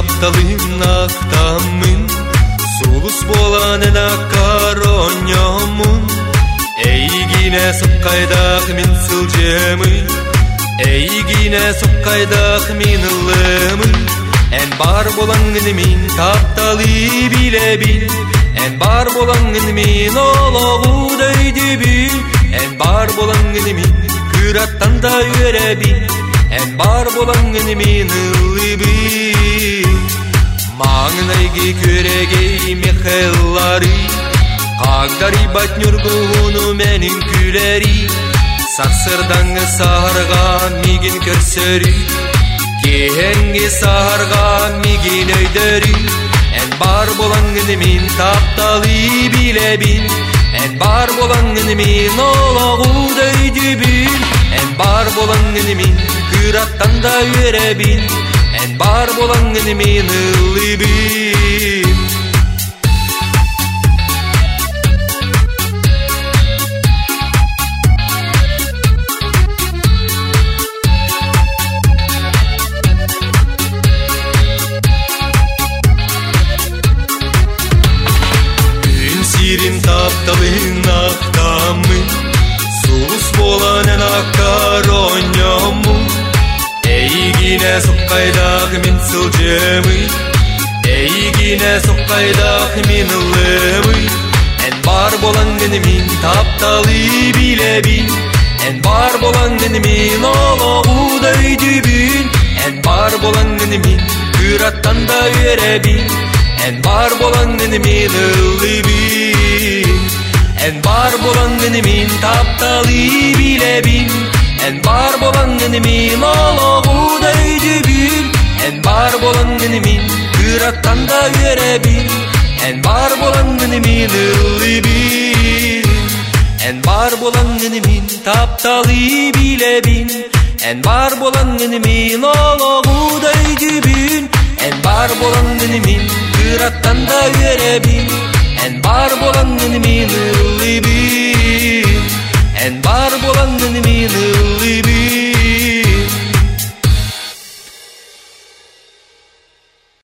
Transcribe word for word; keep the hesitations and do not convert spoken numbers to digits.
тапталын ақтамын, сулус боланын ақароньомын. Эйгине соққайдақ мен сылжемы, эйгине соққайдақ мен ылымы. Ән бар болаңын мен тапталы билебін, ән бар болаңын мен олағуды дөбін. Ән бар болаңын мен күраттанда өребін, ән бар болаңын мен ылыбын. Маңнайги көрегей мехеллары, қағдари батнюргуну менің күлері. Сақсырдаңы сарған меген көрсөрі, кехенге сарған меген өйдөрі. Ән бар болаңын мен тапталы билебін, ән бар болаңын мен олағуды дөбін. Ән бар болаңын мен күраттанда өребін, ән бар болаңын мен ылыбын. Сирин тапталын ақтамын, сулус боланын ақароньомын. Эйгине соққайдақ мен сылжемы, эйгине соққайдақ мен ылымы. Ән бар болаңын мен тапталы билебін, ән бар болаңын мен олағуды дөбін. Ән бар болаңын мен күраттанда өребін, ән бар болаңын мен ылыбын. Ән бар болаңын мен тапталы билебін, ән бар болаңын мен олағуды дөбін. Ән бар болаңын мен күраттанда өребін, ән бар болаңын мен ылыбын. Ән бар болаңын мен тапталы билебін, ән бар болаңын мен олағуды дөбін. Ән бар болаңын мен күраттанда өребін, ән бар болаңын мен ылыбын. Ән бар болаңын мен ылыбын.